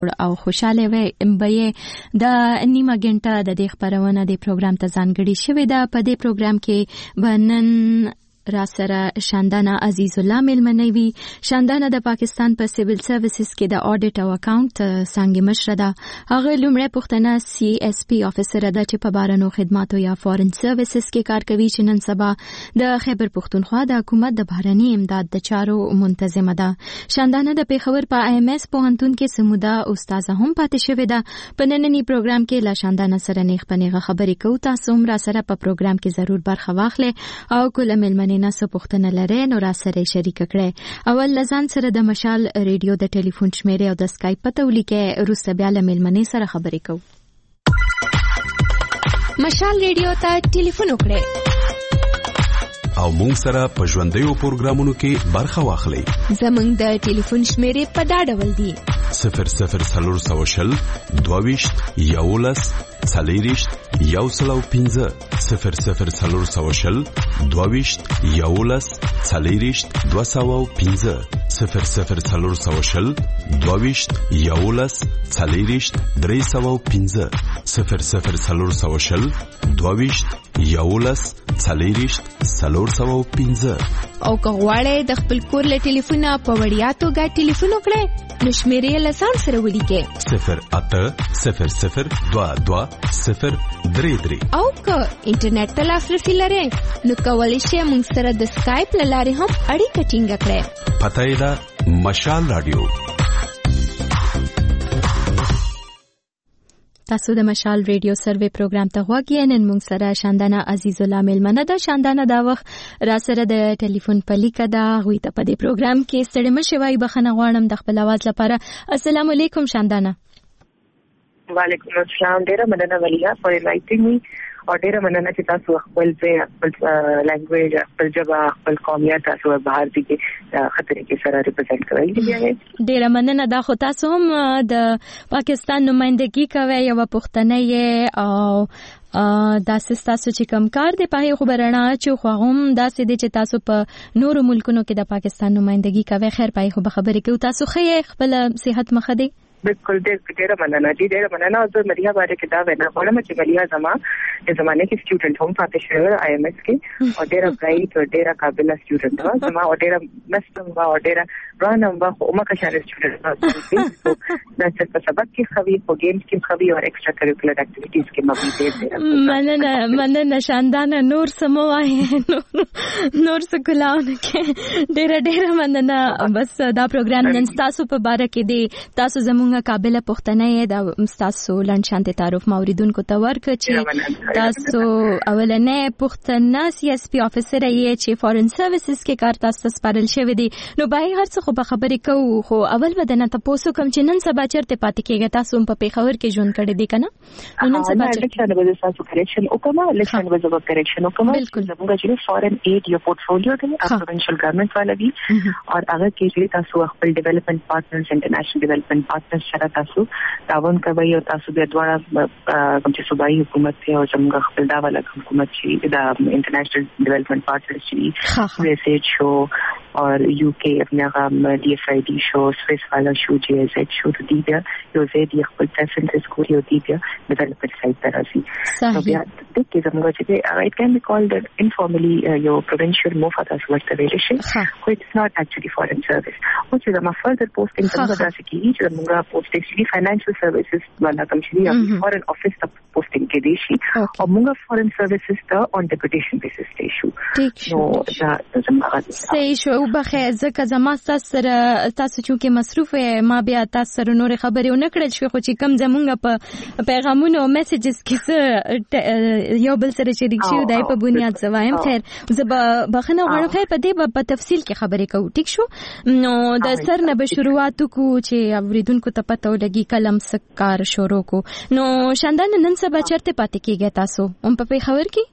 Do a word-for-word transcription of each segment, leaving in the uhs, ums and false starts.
او خوشاله وي به د نیمه غنټه د دې خبرونه د پروګرام ته ځانګړي شوې ده. په دې پروګرام کې بنن را سره شاندانه عزیز الله ملمنوي. شاندانه د پاکستان په سیویل سرویسز کې د اډیټ او اکاونټ څنګه مشره ده. هغه لومړی پښتنه سی اس پی افیسر ده چې په بارانو خدماتو یا فورن سرویسز کې کار کوي چې نن سبا د خیبر پښتونخوا د حکومت د بهرنی امداد د چارو منتظمه ده. شاندانه د پیښور په ای ام اس پوهنتون کې سموده استاد هم پاتې شوې ده. په نننی پروګرام کې لا شاندانه سره نیغ پنیغه خبرې کوو. تاسو هم را سره په پروګرام کې ضرور برخه واخلئ او کله ملمنې ناسو پوښتنه لرئ نو را سره شریک کړئ. اول لزان سره د مشال ریډیو د ټلیفون شمیره او د اسکایپ پته ولیکئ. روسه بیا له ملمنې سره خبرې کوو. مشال ریډیو ته ټلیفون وکړئ او مونږ سره په ژوندیو پروګرامونو کې برخه واخلئ. زمونږ د ټلیفون شمیره په دا ډول دی: صفر صفر څلور سوه شل دوهویشت یولس څلېرویشت یو سل او پنځه صفر صفر څلور سوه شل دوهویشت یولس څلېرویشت دوه سوه او پنځه صفر صفر څلور سوه شل دوهویشت یولس څلېرویشت درې سوه او پنځه صفر صفر څلور سوه شل دوهویشت یولس څلېرویشت څلور سوه او پنځه. او که غواړئ د خپل کور له ټلیفونه په وړیا توګه ټلیفون وکړئ نو شمیرې له ځان سره ولیکئ: صفر اته صفر صفر دوه دوه صفر درې درې. او که انټرنیټ ته لاسرسي لرئ نو کولی شئ موږ سره د اسکایپ له لارې هم اړیکه ټینګه کړئ. پته یې ده مشال رادیو. تاسو د مشال ریډیو سروې پروګرام ته غواړئ. نن موږ سره شاندانه عزیز الله ملمنه ده. شاندانه دا وخت را سره د ټلیفون په لیکه ده. غوي ته په دې پروګرام کې ستړي مشي وای بخنه غواړم د خپل आवाज لپاره. السلام علیکم شاندانه. وعلیکم السلام. ډیره مننه ولیا فور انوایټینګ می او ډیره مننه چې تاسو خپل ځای خپل لانګویج خپل ژبه خپل قومیت تاسو بهر دي کې خطرې کې سره ریپرزینټ کوي. ډیره مننه. دا خو تاسو هم د پاکستان نمائندګي کوي یو پښتنه او دا تاسو چې کم کار دی په خبرونه چې خو هم دا سې دي چې تاسو په نورو ملکونو کې د پاکستان نمائندګي کوي. خیر پای خو خبرې کوي. تاسو خې خپل صحت مخه دی؟ बिल्कुल ډېر مننه دي ډېر مننه. او زه ملیا باندې کې دا وینا کوم چې ملیا زما د زمانه کې سټوډنټ هم پاتې شوی آی ایم ایس کې او ډېر برایټ او ډېر قابل سټوډنټ و. زما او ډېر مستم و او ډېر رانم و او ما که شان سټوډنټ و دا چې په سبق کې خوي په گیمز کې خوي او ایکسترا کریکولر اکټیویټیز کې مې ډېر مننه مننه شاندانه. نور سموای نور سکلاونه کې ډېر ډېر مننه. بس دا پروګرام نن تاسو په باره کې دی. تاسو زموږ قابل پښتنه یې د تاسو لاند شانته تعارف موریدونکو ته ورکړ چې تاسو اولنې پښتنه سی اس پی افیسر یې چې فورن سرویسز کې کار تاسو سپارل شوی دی. نو به هر څه خو په خبرې کوو خو اول بدنه تاسو کوم چې نن سبا چرته پاتې کېږي. تاسو په پیښور کې ژوند کړی دی کنه؟ نن سبا چرته به تاسو کریکشن وکړه الیکشن به زو کریکشن وکړه. بالکل زموږ چې فورن ایډ یو پورټفولیو دی پروینشل ګورنمنت والا دی او هغه کې چې تاسو خپل ډیولپمنٹ پارټنرز انټرنیشنل ډیولپمنٹ پارټنرز سره تاسو تعاون کوي او تاسو به دواړه کوم چې صوبایي حکومت او څنګه خپل دا والا حکومت چې دا انټرنیشنل ډیولپمنٹ پارټنرز چې یو ایس ایچ شو اور یو کے اپنا ڈی ایف آئی ڈی شو سویس والا شو جی ایس ایچ شو تو دی بیا یو زید یو خپل پریفرنسز کو یو دی بیا ډیولپمنٹ سایت تراسي نو بیا د کې زموږ چې اټ کین بی کالډ انفارملی یو پروینشل موفا تاسو ورته ویل شي خو اټس ناٹ اکچولی فورن سرویس او چې زموږ فردر پوسټینګ څنګه تاسو کې چې زموږ پوسټینګ شي فاینانشل سرویسز والا کوم شي یا فورن افیس ته پوسټینګ کې دی شي او موږ فورن سرویسز ته اون ډیپوټیشن بیسس ته شو نو دا زموږ صحیح شو. بخیر ځکه زما سره تاسو چې مصروف ما بیا تاسو سره نور خبرې ونه کړل شو خو چې کم زمونږ په پیغامونو او میسجز کې یو بل سره شریک شو دای په بنیاد زوایم. خیر زه بخنه غواړم خیر په دې په تفصیل کې خبرې کوو. ټیک شو. نو د سر نه به شروعات کو چې اوریدونکو ته پته ولګي کلم سکار شروع کو. نو شاندانه نن سبا چرته پاتې کېږي تاسو هم په پیښور کې؟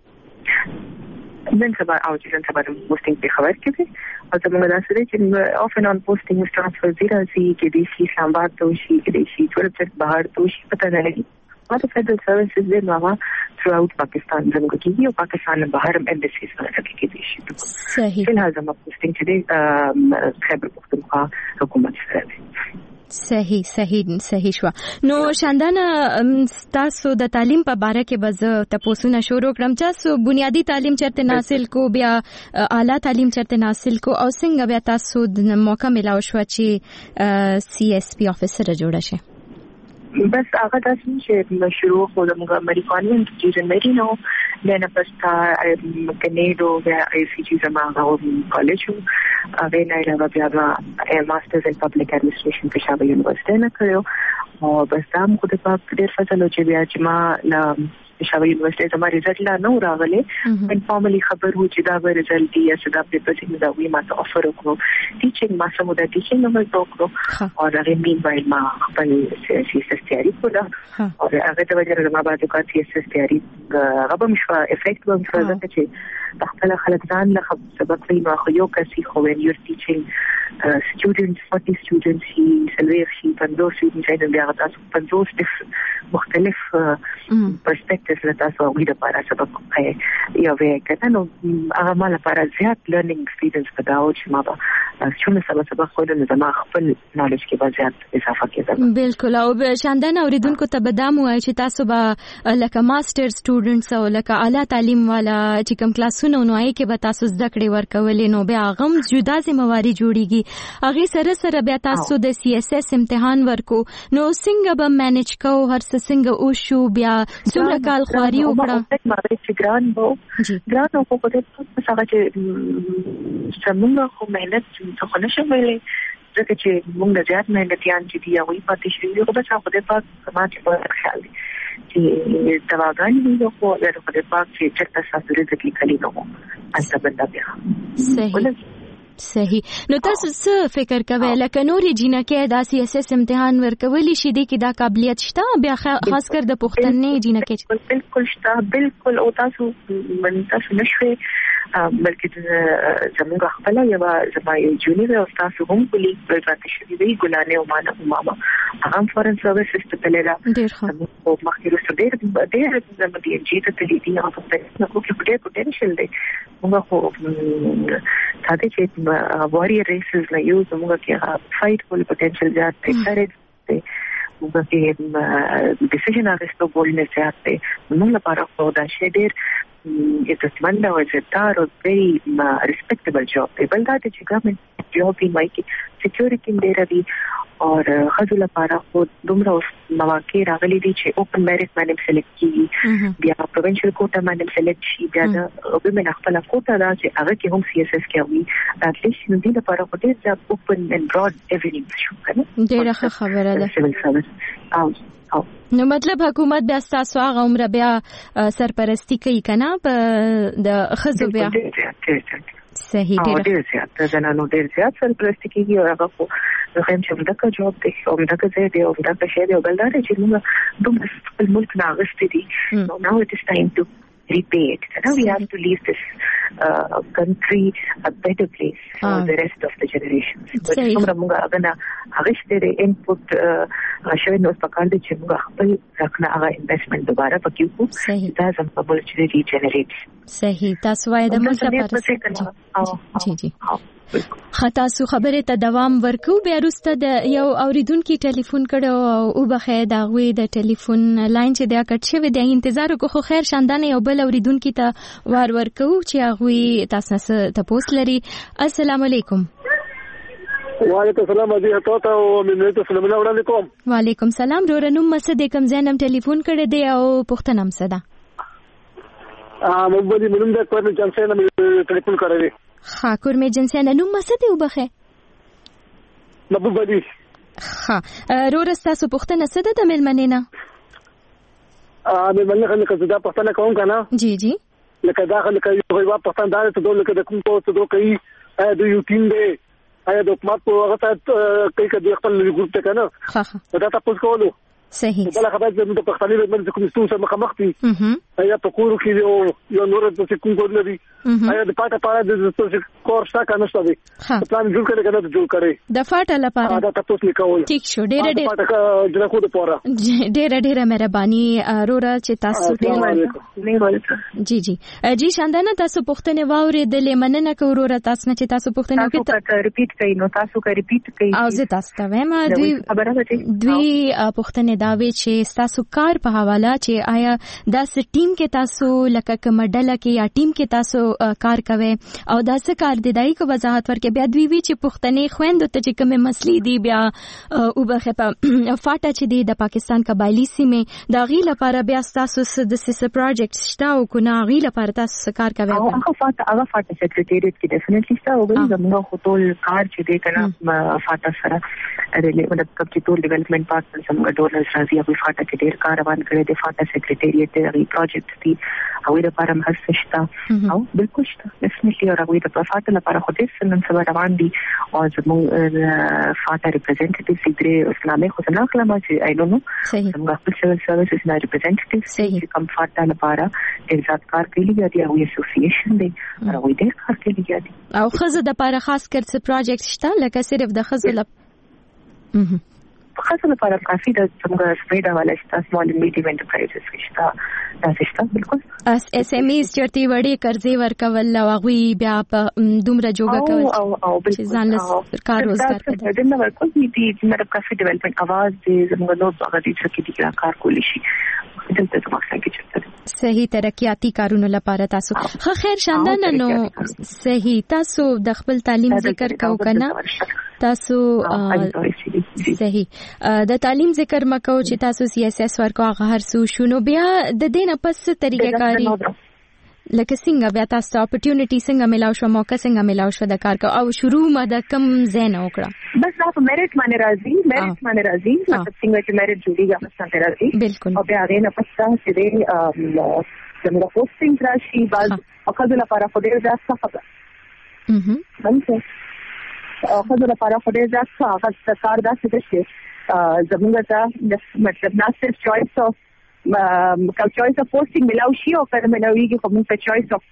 نن سبا او چې نن سبا د پوسټینګ په خبر کې دي او زموږ د سره چې اف ان اون پوسټینګ ټرانسفر زیرا سي کې دي شي سامبات تو شي کې دي شي ټول بهر تو شي پته نه لګي. ما د فدرل سرویسز د نوما ثرو اوټ پاکستان زموږ کې یو پاکستان بهر امبیسیز سره کې دي شي. صحیح. فلحال زموږ پوسټینګ چې د خیبر پختونخوا حکومت سره صحیح صحیح صحیح شو. نو شاندانه تاسو د تعلیم په باره کې به تاسو نه شروع کړم چې بنیادی تعلیم چرته حاصل کو بیا اعلی تعلیم چرته حاصل کو او څنګه بیا تاسو د موقع ملاو شو چې سی ایس پی افسر جوړ شئ؟ بس هغه تاسو چې شروع خو د امریکایي انسټیټیوشن مې نو نه پستا کنيډو بیا ای سی جی زما غو کالج هغه نه علاوه بیا د ماسترز ان پبلک اډمنستریشن په شاوه یونیورسيټي نه کړو او بس دا مو د پاک ډېر فضل چې بیا چې ما لا شاوه یونیورسيټي زما رزلټ لا نو راغله ان فارملی خبر و چې دا به رزلټ دی یا دا په پسې دا وی ما ته افر وکړو ټیچینګ ما سمو د ټیچینګ نو وکړو او دا غوښمن باید ما خپل سیاسي تیاری کوله او هغه د وجه ما باندې کوم سیاسي تیاری غوښم شو افیکټ و مفرزه چې خپل خلک ځان له سبق وی نو خو یو کسي خو when you're teaching uh, students forty students هي سلويخ شي پنځوس students د بیا تاسو پنځوس مختلف پرسپیکټیوز له تاسو غوډه لپاره سبق کوي یو وی کنه نو هغه مال لپاره زیات لرنینګ ایکسپیرینس پداو چې ما به څونه سبق سبق کوله نو زما خپل نالج کې به زیات اضافه کېده. بالکل. او شاندانه اوریدونکو ته به دا مو وایي چې تاسو به لکه ماستر سټوډنټس او لکه اعلی تعلیم والا چې کوم کلاسونه نو آی کې به تاسو زده کړې ورکولې نو بیا غم جدا ذمہواری جوړیږي هغه سره سره بیا تاسو د سی ایس ایس امتحان ورکو نو څنګه به مینج کو هر څه څنګه او شو بیا څومره کال خواري وکړه؟ ما چې ګران وو ګران او په دې په څه چې څنګه خو مهنت څه نشم ویلې ځکه چې موږ زیات مهنتيان چې دی او پاتې شوی یو بس هغه د پاک سماج په خیال دي چې دواګان دي خو د خپل پاک چې چرته ساتل ځکه کلی نو انت بندا بیا صحیح صحیح. نو تاسو څه فکر کوئ لکه نورې جینکې د سی ایس ایس امتحان ورکولی شي د کې دا قابلیت شته بیا خاص کر د پښتنې جینکې؟ بالکل شته بالکل. او تاسو من تاسو نشوي بلکې زموږ خپل یو زما یو جونیور او تاسو هم کلی پراته شوی دی ګلانه او مانا ماما هغه فورن سرویسز ته تللا ډیر ښه او مخکې رسو ډیر ډیر زما دی چې ته تللی دی او په نو کې ډیر پوتنشل دی موږ خو تاسو چې واریر ریسز نه یو زموږ کې فایټ کول پوتنشل زیات دی کریج دی موږ کې ډیسیژن اخیستو بولنه زیات دی موږ لپاره خو دا شی ډیر عزتمند او عزتدار او very respectable job دی. بل دا چې ګورنمنت جاب دی مای کې سکیورټي ډیر دی او خځو لپاره خو دومره مواقع راغلي دي چې اوپن میریټ باندې سلیکټ کیږي بیا پروینشل کوټا باندې سلیکټ شي بیا د ویمن خپل کوټا دا چې هغه کې هم سی ایس ایس کې وي اتلیسټ نو دې لپاره خو ډیر ځاب اوپن اند براډ ایوینګ شو کنه ډیره ښه خبره ده. سیول سرویس او نو مطلب حکومت بیا تاسو هغه عمر بیا سرپرستی کوي کنه په د خځو بیا صحیح ډیر زیات د زنانو ډیر زیات سرپرستی کوي او هغه خو زه هم چې دغه جواب دی او دغه ځای دی او دغه شی دی او بل دا چې موږ دومره خپل ملک ناغستې دي نو now it is time to repay it. Now we have to leave this uh, country a better place for ah. the rest of the generations. But څومره موږ هغه نه هغه ستې انپوټ شوی نو پکار دي چې موږ خپل رخنه هغه انویسټمنٹ دوباره پکې وکړو دا زموږ په بل چې ریجنریټ صحیح. تاسو وایي د ملک لپاره جی جی خطا سو خبره ته دوام ورکو بیا وروسته د یو اوریدونکو ټلیفون کړو او بخې دا غوي د ټلیفون لاین چې دا کټ شوی دی انتظار کو خو خیر شاندانه یو بل اوریدونکو ته وار ورکو چې هغه تاسو نه تاسو لري. السلام علیکم. وعلیکم السلام عزیزه تاسو او مې ته سلام علیکم. وعلیکم السلام. رورنوم مسد کوم زینم ټلیفون کړی دی او پښتنم صدا ا مې بلی منم د کوم جنسه نه ټلیفون کړی ها کورمه جنسانه نوم مسته وبخه نبو بدی ها رورستا سو پختنه سده د ملمنینا ا ملمنه خلک زدا پختنه کوم کنه جی جی لکه داخل کوي یو پختان دار ته دوه لکه د کوم په څه دوه کوي ا د یو ټیم دی ا د حکومت په هغه ته کوي کدي خپل ګروپ ته کنه ها ها دا تاسو کولو صحیح بل خبر زموږ د پښتني باندې کوم ستونزه مخامخ دي یا په کور کې یو یو نور د څه کوم کور لري یا د پاټه پاره د څه کور څخه نشته دي پلان جوړ کړي کنه جوړ کړي د فاټه لپاره دا تاسو لیکول ټیک شو ډېر ډېر پاټه جوړ کو د پاره ډېر ډېر مهرباني رورا چې تاسو ته جی جی جی شاندانه تاسو پښتنه واورېدلې مننه کوم تاسو نه چې تاسو پښتنه کې تاسو ریپیټ کړئ نو تاسو کا ریپیټ کړئ او زه تاسو ته وایم دوی دوی پښتنه دا وی چې تاسو کار په حواله چې آیا دا س ټیم کې تاسو لکه کوم ډله کې یا ټیم کې تاسو کار کوي او دا څه کار دی دای کو وضاحت ورکړي بیا دوی وی چې پښتنې خويندو ته چې کومه مسلې دی بیا او بخه په فاټه چې دی د پاکستان قبایلی سیمه دا غي لپاره بیا تاسو د سیس پروجیکټ شته او کو نه غي لپاره تاسو کار کوي هغه فاټه هغه فاټه سیکریټریټ کې ډیفینټلی شته او زموږ خپل کار چې دی کنه فاټه سره ریلې مطلب چې ټول ډیولپمنٹ پارټنرز هم ډونرز راځي په فاټه کې ډیر کار روان کړی دی فاټه سیکریټریټ دی پروجیکټ دی او د لپاره هم شته او بالکل شته ډیفینټلی او هغه د فاټه لپاره خو دې نن سبا روان دي او زموږ فاټه ریپرزنټیټیو سیګری اسلامي خو څنګه کلمه چې آی ډونټ نو څنګه خپل سیول سرویسز نه ریپرزنټیټیو چې کوم فاټه لپاره ډیر ځات کار کوي دی او اسوسییشن دی او ډیر کار کوي دی او خزه د لپاره خاص کر څه پروجیکټ شته لکه صرف د خزه لپاره خاصه لپاره کافي د څنګه سپیډ حواله شته سمال اینڈ میډیم انټرپرایزز شته دا شته بالکل اس اس ام ایز چرته وړي قرضې ورکول او هغه بیا په دومره جوګه کول او او بالکل ځان له کار روزګار کړي د نو ورکول دي چې مطلب کافي ډیولپمنٹ اواز دې زموږ نو هغه دې چې کې کار کولی شي دلته د مخکې کې چرته صحیح ترقیاتی کارونو لپاره تاسو خو خیر شاندانه نو صحیح تاسو د خپل تعلیم ذکر کوو کنه تاسو صحیح د تعلیم ذکر مکو چې تاسو سی اس اس ورکو هغه هر څه شونو بیا د دینه پس طریقې کاری لکه څنګه بیا تاسو اپورتونټی څنګه ملاو شو موقع څنګه ملاو شو د کار کو او شروع ما د کم زین وکړه بس تاسو میرټ باندې راځي میرټ باندې راځي مطلب څنګه چې میرټ جوړیږي تاسو باندې راځي بالکل او بیا غوښنه پس تاسو دې څنګه پوسټینګ راشي بعد اخذ لپاره خو ډیر ځات څه اها باندې اخذ لپاره خو ډیر ځات څه هغه کار داسې دي چې زموږ ته مطلب نه صرف چويس او کله چويس اف پوسټینګ ملاوي شي او کله ملاويږي خو موږ ته چويس اف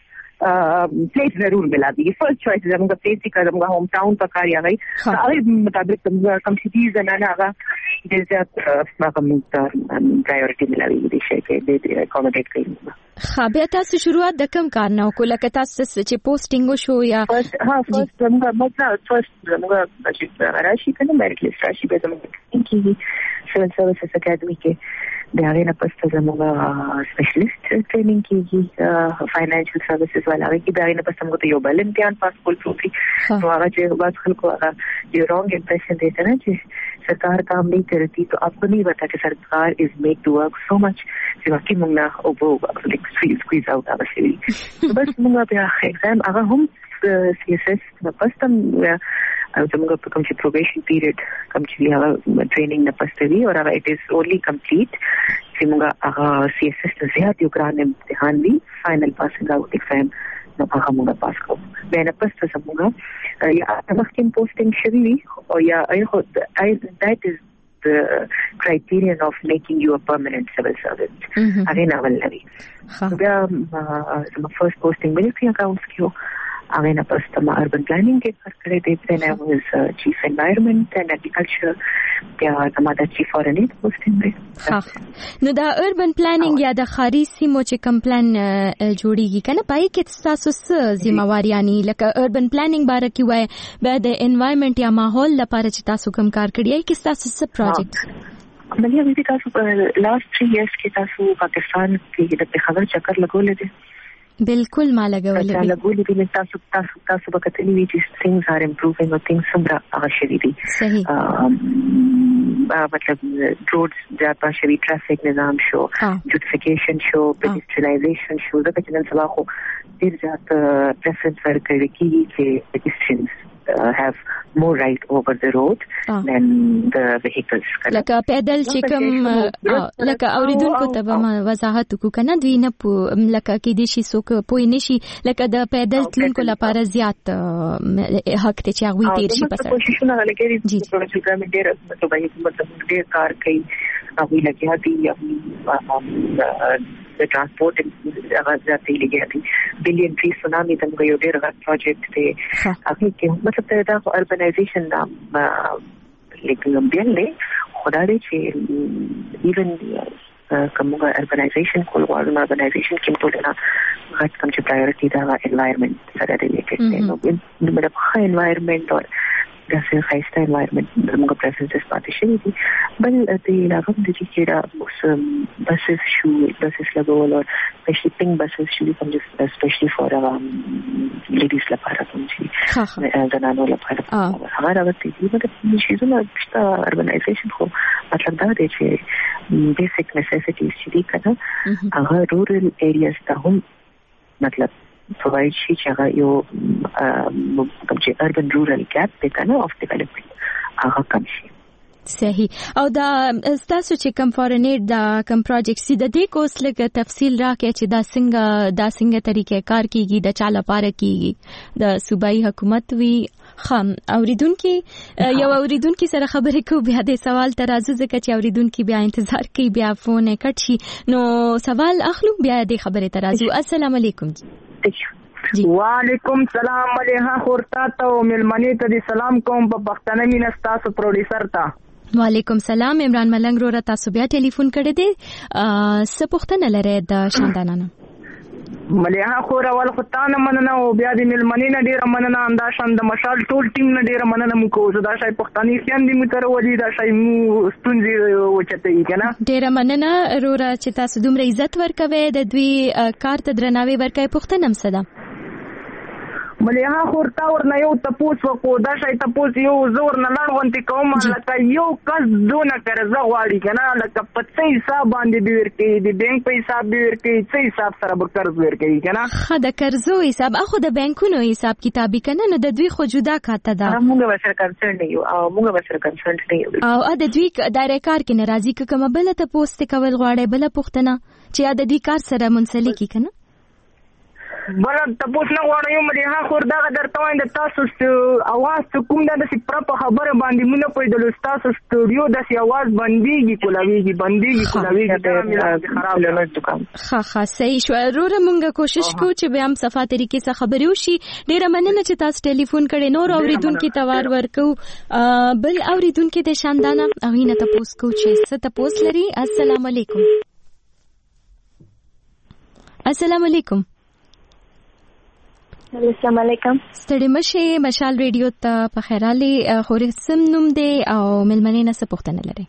پلیس ضرور ملاوي فرست چويس زموږ پلیس کې زموږ هوم ټاون په کار یاغي هغه مطابق زموږ کم سیټیز نه نه هغه د زیات ما کوم پرایورټي ملاوي دي شي کې د اکوموډیټ کوي خابه تاسو شروعات د کم کار نه وکړه لکه تاسو چې پوسټینګ وشو یا ها فرست زموږ مطلب فرست زموږ چې راشي کنه میرټ لیست راشي به زموږ کې سیول سرویسز اکیډمي کې د هغه نه پسته زموږ سپیشلیست ټریننګ کیږي فاینانشل سرویسز والا کې د هغه نه پسته موږ ته یو بل امتحان پاس کول پروفي نو هغه چې بعض خلکو هغه یو رانګ امپریشن دیته نه چې सरकार काम नहीं करती तो आपको नहीं पता कि सरकार is made to work so much कि बाकी मुंगना ओ वो like squeeze squeeze out of सी बस मुंगा पे एग्जाम अगर हम सीएसएस में पस्तम जमुगा पे कम से प्रोबेशन पीरियड कम से लिया ट्रेनिंग न पस्तवी और अगर इट इज ओनली कंप्लीट कि मुंगा अगर सीएसएस ने ज़्यादा युक्रान इम्तिहान भी फाइनल पासिंग आउट एग्जाम न अगर मुंगा पास को मैंने पस्त समूंगा या तमक्किन पोस्टिंग शरीरी और या I that is the criterion of making you a permanent civil servant. Again, I will leave. So, my first posting military accounts kyo. Again, I was the urban planning ke kar kare the. Then I was uh, chief environment and agriculture. Yeah, the mother chief foreign aid posting there. ها نو دا urban planning یا د خاري سیمو چې کوم پلان جوړیږي کنه پای کې تاسو څه ذمہواریانی لکه urban planning باره کې وای به د environment یا ماحول لپاره چې تاسو کوم کار کړی ای کې تاسو څه پروجیکټ بلیا وی تاسو لاست تھری ایئرز کې تاسو پاکستان کې د خبر چکر لګولې دي بالکل ما لګولې دي لګولې دي تاسو تاسو تاسو په کتلې وی چې things are improving or things سمرا هغه شوي دي صحیح مطلب روډز زیاته شوي ټرافیک نظام شو جوډیفیکیشن شو پیډستریالایزیشن شو دا چې نن سبا خو ډیر زیات پریفرنس ورکړي کیږي چې پیډستریانز Uh, have more right over the road ah. than the vehicles. لکه پیدل چې کوم لکه اوریدونکو ته به وضاحت وکړو کنه دوی نه لکه کې دي شي څوک پوي نشي لکه د پیدل تلونکو لپاره زیات حق ته چې هغه تیر شي پسر کوششونه لګېږي چې پروژه ګرامي ډېر مطلب هي مطلب ډېر کار کوي هغه لګیا دي د ترانسپورت هغه ځاتې لګیا دي بلین فی سونامي دغه یو ډېر غټ پروجیکټ دی هغه کې مطلب دا اربنایزیشن دا لیکن بیا له خدای چې ایون کومه اربنایزیشن کول غواړي اربنایزیشن کې ټول نه غټ کوم چې پرایورټي دا انوایرنمنت سره ریلیټډ دی نو د مطلب ښه انوایرنمنت او داسې خاصه انوایرنمنت موږ پرزنټ پاتې شوی دي بل د راغم د چې دا اوس بسز شو بسز لګول او شپینګ بسز شو کوم چې سپیشلی فور لیډیز لپاره کوم چې زنانو لپاره هغه راوته دي مګر چې زما چې اربنایزیشن خو مطلب دا دی چې بیسیک نیسیسټیز چې دي کنه هغه رورل ایریاز ته هم مطلب provide شي چې هغه یو کوم چې urban rural gap دی کنه of development هغه کم شي صحیح او دا تاسو چې کم فورنیټ دا کم پروجیکټ د دې کوس لکه تفصیل راکې چې دا څنګه دا څنګه طریقې کار کیږي د چا لپاره کیږي د صوبایي حکومت وی خام اوریدونکو یو اوریدونکو سره خبرې کو بیا د سوال ترازو ځکه چې اوریدونکو بیا انتظار کوي بیا فون کټ شي نو سوال اخلو بیا د خبرې ترازو السلام علیکم وعلیکم سلام علیه خورتا ته ملمنی ته دي سلام کوم په پښتنه مين تاسو پروډوسر ته وعلیکم سلام عمران ملنګ رو تاسو بیا ټلیفون کړی دی څه پوښتنه لرئ د شاندانا نه مليها خور اول ختانه مننه او بیا د ملمنی نه ډیره مننه انده شان د مشال ټول ټیم نه ډیره مننه مو کو زدا شای پښتني خیان دي متر ولي دا شای مو ستونزي وچته یې کنه ډیره مننه رورا چې تاسو دومره عزت ورکوي د دوی کار ته درناوی ورکوي پښتنه هم صدا مليها خورتا ورنه یو تپوس وکړو دا شای تپوس یو زور نه لړونتي کوم لکه یو کس دونه قرضه غواړي کنه لکه په څه حساب باندې دی ورکې دی بانک په حساب دی ورکې څه حساب سره به قرض ورکې کنه خا د قرضو حساب اخو د بانکونو حساب کتابي کنه نو د دوی خو جدا کاته ده موږ وسره کنسرن یو او موږ وسره کنسرن یو او د دوی دایره کار کې ناراضي کوم بل ته پوسټ کول غواړي بل پښتنه چې د دې کار سره منسلک کنه بل تاسو نه غواړم مليها خور دا درته وایم د تاسو اواز کوم د سی پر خبره باندې مونږ په د تاسو سټوډیو د سی اواز بنديږي کولاویږي بنديږي کولاویږي دا خراب نه کوم ها ها صحیح شو وروره مونږ کوشش کوو چې به هم صفه طریقې سره خبرې وشي ډیره مننه چې تاسو ټلیفون کړي نور اوریدونکو توار ورکو بل اوریدونکو د شاندانا اغینه تاسو کو چې څه تاسو لري السلام علیکم السلام علیکم السلام علیکم ستړي مشه مشال ریډیو ته په خیرالي خوري سم نوم دی او ملمنې نه څه پوښتنه لري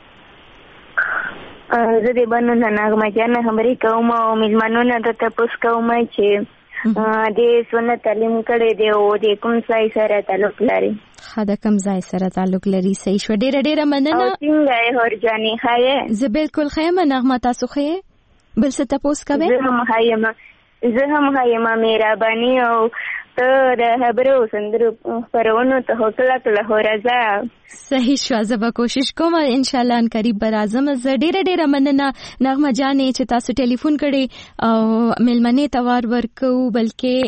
زه دې باندې نغمه جان خبرې کوم او ملمنو نه د تاسو کوم چې د سنت تعلیم کړي دی او د کوم ځای سره تعلق لري خاله کوم ځای سره تعلق لري صحیح شو ډیره ډیره مننه او څنګه هورجاني خایه زه بالکل خیمه نغمه تاسو خیه بل څه تاسو کوي زه هم خایم زه هم خایم مهرباني او ته د خبرو سندرو پرونو ته هوټل ته راځه صحیح شو زه به کوشش کوم ان شاء الله ان قریب برازم زه ډیره ډیره مننه نغمه جانې چې تاسو ټلیفون کړي او ملمنې توار ورکو بلکې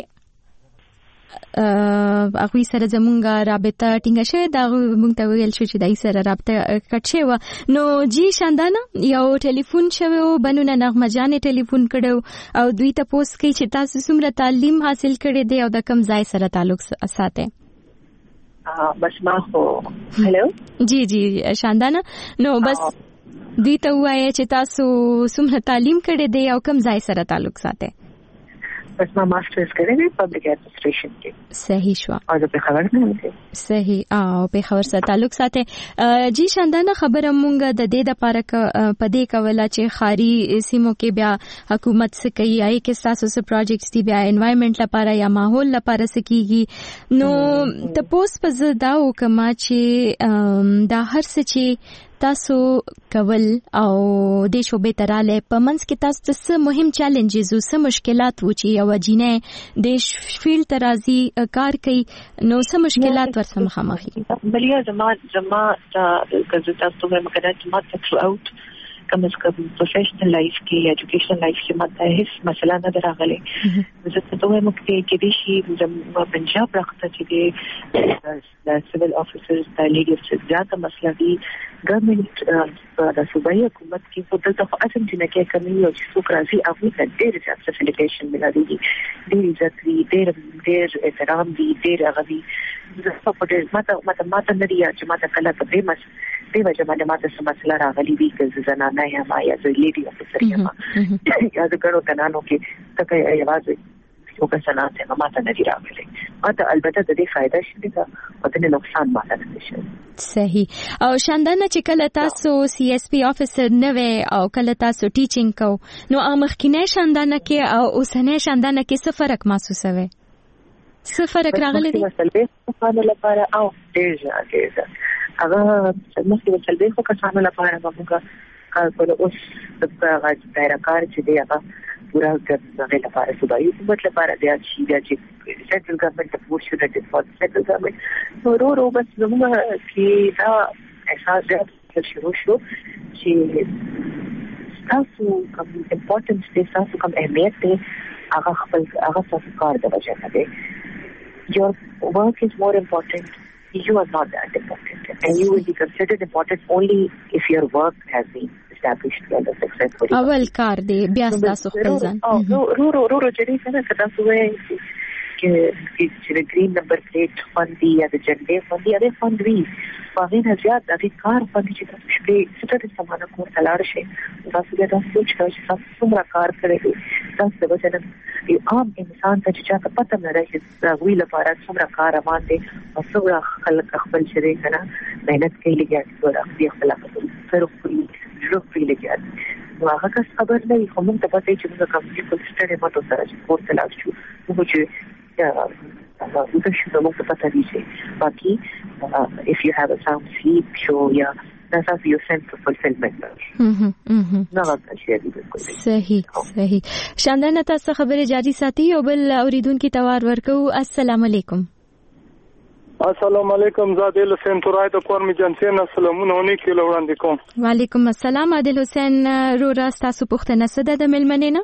اغوی سره زمونږه رابطه ټینګه شوه دا مونږ ته ویل شو چې دای سره رابطه کټ شوه نو جی شاندانا یو ټلیفون شوه بنونه نغمه جانې ټلیفون کړو او دوی ته پوس کوي چې تاسو څومره تعلیم حاصل کړی دی او د کم ځای سره تعلق ساتي بس ما خو هلو جی جی شاندانا نو بس دوی ته وایي چې تاسو څومره تعلیم کړی دی او کم ځای سره تعلق ساتي بس ما ماسترز کړی دی پبلک ایڈمنسټریشن کې صحیح شو او په خبر نه مې صحیح او په خبر سره تعلق ساتي جی شاندانه خبره مونږ د دې د پاره پدې کوله چې خاري سیمو کې بیا حکومت څه کوي آی کې تاسو څه پروجیکټس دی بیا انوایرنمنت لپاره یا ماحول لپاره څه کیږي نو تاسو په زدا وکما چې دا هر څه چې تاسو کول او د شوبې تراله په منځ کې تاسو څه مهم چیلنجز او څه مشکلات و چې یو جینې د فیلډ ترازی کار کوي نو څه مشکلات ورسره مخامخ بلیا زما زما د کزو تاسو په مقدار چې ما ته ثرو اوټ کم از کم پروفیشنل لایف کې یا ایجوکیشنل لایف کې ماته هیڅ مسله نه راغله. زه ته دوه مکه کې د شي د پنجاب راخته چې د سیویل افیسرز د لیډرز څخه ځکه مسله دی ګورنمنت د صوبایي حکومت کې په دغه فعالیت کې کې کمی او چې څوک راځي هغه ته ډېر زیات فیسیلیټیشن ملایي دي، ډېر عزت دی، ډېر ډېر احترام دی، ډېر هغه دی. زه په دې ماته ماته ماته نه دی چې ماته کله په دې مس دې وجه باندې ماته څه مسله راغلي دي چې زنانه یم یا د لیډي افیسر یم یا د ګڼو تنانو کې تکه یوازې یو کسانه ته ماته نه دی راغلي. ماته البته د دې فائدہ شته دا او د نقصان ماته نشي. صحیح. او شاندانه چې کله تاسو سی اس پی افیسر نه وې او کله تاسو ټیچینګ کو نو مخکینه شاندانه کې او اوسنه شاندانه کې څه فرق محسوسوي؟ څه فرق راغلی دی؟ کسانو لپاره او ډېر ډېر هغه مخکې وسلبې خو کسانو لپاره موږ کار کولو. اوس د هغه دایره کار چې دی هغه پورا د هغه لپاره صوبایي حکومت لپاره دی چې چې سنټرل ګورنمنت ته پورشن د سنټرل ګورنمنت ورو ورو بس موږ کې دا احساس دی شروع شو چې تاسو کوم امپورټنس دی، تاسو کوم اهمیت دی هغه خپل هغه تاسو کار د وجه نه دی. Your work is more important. You are not that important, and you will be considered important only if your work has been established well and successfully. اول کار دی بیا تاسو خپل ځان او رو رو رو رو جری څنګه کدا سوې چې چې گرین نمبر پلیټ باندې یا د جنډې باندې هغه باندې باندې نه زیات د کار باندې چې تاسو شپې ستاسو سمانه کور تلاړ شي تاسو بیا تاسو چې تاسو څومره کار کړی تاسو د وجه یو عام انسان ته چې پته نه راځي چې وی لپاره څومره کار روان دي او څومره خلک خپل شری کنه مهنت کوي لګي ورته خپل خپل سره خپل ژوند په لګي نو هغه څه خبر نه وي کوم ته پته چې موږ کوم څه ستړي ماته سره چې کور تلاړ شو نو چې Uh, you can shoot along the pathology. But uh, if you have a sound sleep show, yeah, that's also your sense of fulfillment. Mhm, mhm. No, that's really صحیح صحیح. شاندانه تاسو خبره جاری ساتي او بل اوریدونکو توار ورکو. السلام علیکم. السلام علیکم. زادل حسین تورای د کور می جنسین سلامونه ونی کې لوړاندې کوم. وعلیکم السلام. عادل حسین رو راست تاسو پوښتنه سده د ملمنینه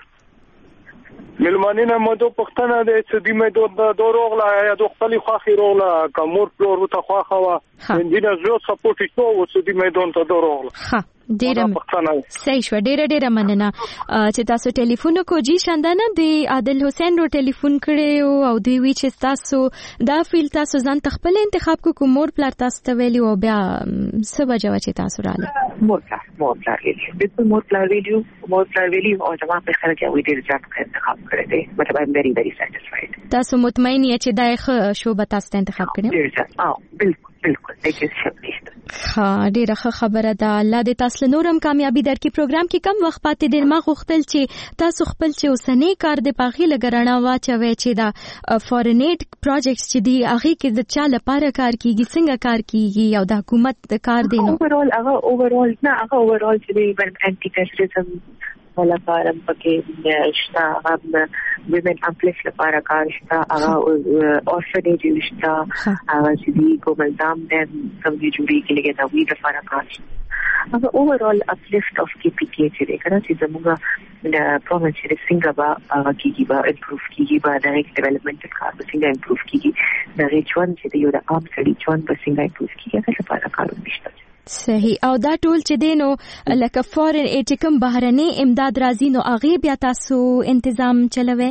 ملمنینه مو دو پښتنه د چې دی مې دو د روغلا یا د خپل خاخي روغلا کومور پلور ته خواخه وا اندینه زو سپورټ شو او چې دی مې دون ته د روغلا ها ډیره صحیح شو. ډیره ډیره مننه چې تاسو ټلیفون کو جی شاندانه د عادل حسین رو ټلیفون کړو او دی وی چې تاسو دا فیل تاسو ځان تخپل انتخاب کو کومور پلار تاسو ته ویلی او بیا څه وجه چې تاسو رااله مور پلار مور پلار ویلی بالکل مور پلار ویلی مور پلار ویلی او جواب په خلک یې وی ډیر ځکه انتخاب کړی دی مطلب I'm very very satisfied. تاسو مطمئن یې چې دا ښه شو به تاسو انتخاب کړی؟ ډیر ځکه او بالکل بالکل دغه څه ها ډیره ښه خبره ده. الله دې تاسو نورم کامیابی درکړي. پروګرام کې کم وخت پاتې دی ما غوښتل چې تاسو خپل چې اوسنۍ کار د پاغي لګرانه واچوي چې دا فورنیټ پروجیکټس چې دی هغه کې د چا لپاره کار کیږي څنګه کار کیږي او د حکومت د کار دی نو اوورال هغه اوورال نه هغه اوورال چې دی انټي ټیرریزم ولا فارم پکې شتا هغه ویمن امپلیف لپاره کار شتا هغه اورفنیج شتا هغه چې دی کوملدام د کمزوري جوړي کې لګي دا وی لپاره کار شتا هغه اوورال اپلیفټ اف کی پی کې چې دی کنه چې زموږ د پروګرام چې څنګه با هغه کیږي با امپروف کیږي با د ډیولپمنټل کار به څنګه امپروف کیږي د ریچوان چې دی یو د عام سړي چون به څنګه امپروف کیږي هغه لپاره کار وشته. صحیح. او دا ټول چې دینو لکه فورن ایټ کوم بهرني امداد راځي نو هغه بیا تاسو تنظیم چلوي؟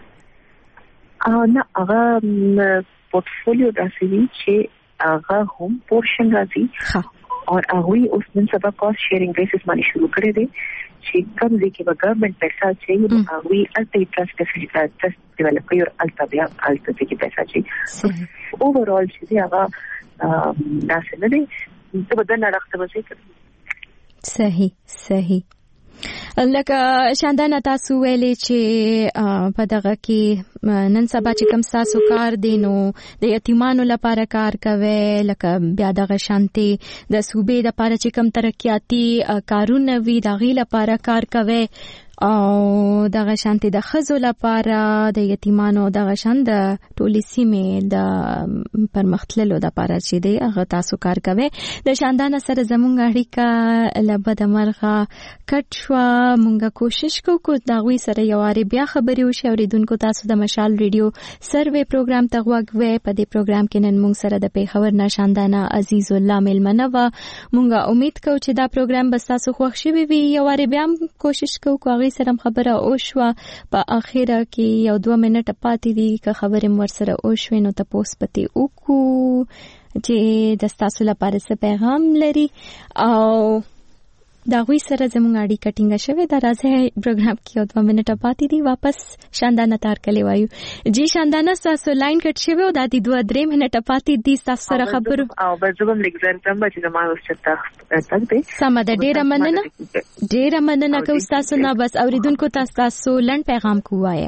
ا نه هغه پورتفولیو راځي چې هغه هم پورشن راځي او هغه اوس نن سبا کاست شیرینګ بیسس باندې شروع کړی دی چې کوم ځای کې به ګورنمنت پیسې چې هغه الټي ټرست ډیفیسیټ ټرست ډیولپ کوي او الټا بیا الټا کې پیسې چې اوورال چې هغه دا څه نه دی ته بدن راخته وځي. صحیح صحیح. لکه شاندانه تاسو ویلې چې په دغه کې نن سبا چې کوم تاسو کار دی نو د یتیمانو لپاره کار کوي لکه بیا دغه شانتي د صوبې لپاره چې کوم ترقیاتي کارونه وي د غي لپاره کار کوي او دغه شانتي د خزو لپاره د یتیمانو دغه شان د ټولي سیمې د پرمختللو د لپاره چې دی هغه تاسو کار کوي. د شاندانه سره زمونږ اړیکه لبد مرغه کټ شو. مونږه کوشش کوو دا غوي سره یو اړ بیا خبري وشي. اوریدونکو تاسو د مشال ریډیو سروې پروګرام ته غوږ وې. په دې پروګرام کې نن مونږ سره د پیښور نه شاندانه عزیز الله میلمنه و. مونږه امید کوو چې دا پروګرام به تاسو خوښ شي وي. یو اړ بیا کوشش کوو سره خبره او شو. په اخیره کې یو دوه منټه پاتې دي که خبرې مور سره او شو نو تاسو پتی وکړو چې د تاسو لپاره څه پیغام لري او دا غوي سره زموږ اړیکه ټینګه شوې. دا راځي پروګرام کې یو دوه منټه پاتې دي واپس شاندانه تار کلی وایو. جی شاندانه تاسو لاین کټ شوی او د دې دوه درې منټه پاتې دي تاسو سره خبرو او بزوم لیکزن تم چې ما اوسته تک دي سم د ډیره مننه ډیره مننه کوم تاسو نه بس اوریدونکو تاسو تاسو لن پیغام کوی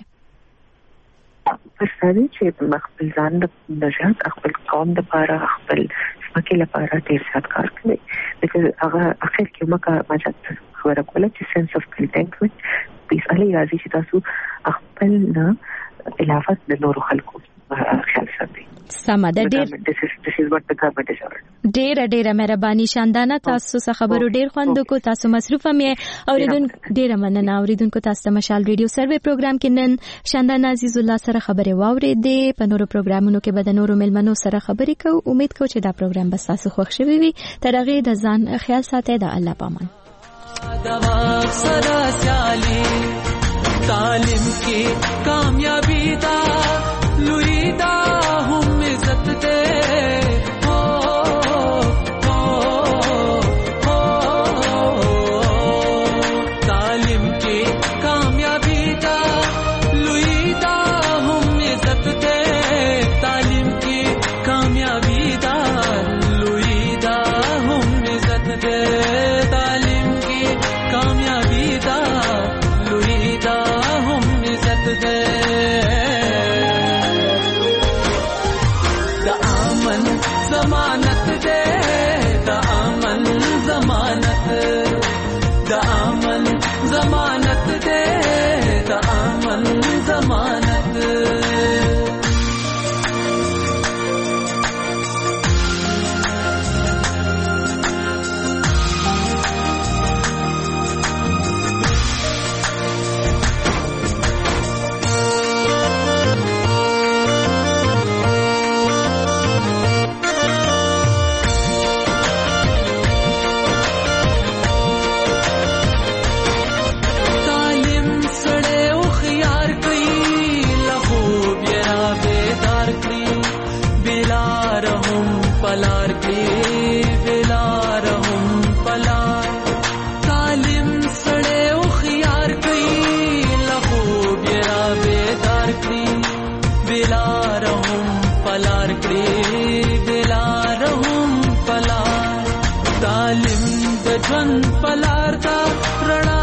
پسې چې مخبل ځان د نجات خپل قوم د لپاره خپل سمکه لپاره ډیر سات کار کوي. because هغه اخر کې مکه ماجت خبره کوله چې sense of contentment پیس علي راځي چې تاسو خپل نه علاوه د نورو خلکو خیال ساتي. سم ده ډیر this is this is what the government is doing. ډیر ډیر مهرباني شاندانه تاسو څخه خبرو ډیر خوند کو. تاسو مصروفه مې اوریدونکو ډیر مننه. اوریدونکو تاسو د مشال ریډیو سروې پروګرام کې نن شاندانه عزیز الله سره خبرې واورېدې. په نورو پروګرامونو کې به د نورو ملمنو سره خبرې کوو. امید کوم چې دا پروګرام به تاسو خوښ شي وي. تر هغه د ځان خیال ساتئ. د الله پامان तालिम की कामयाबी दा लुईदा हम इज्जत दे हो हो हो तालिम की कामयाबी दा लुईदा हम इज्जत दे तालिम की कामयाबी दा लुईदा हम इज्जत दे तालिम की कामयाबी दा लुईदा हम इज्जत दे द आमन जमानत दे द आमन जमानत द आमन जमानत दे द आमन जमानत पलार के बिलार हम पलार तालिम सड़े उखियार कई लखूब यरा बेदार की बिलार हम पलार के बिलार हम पलार तालिम दजन पलार का रणा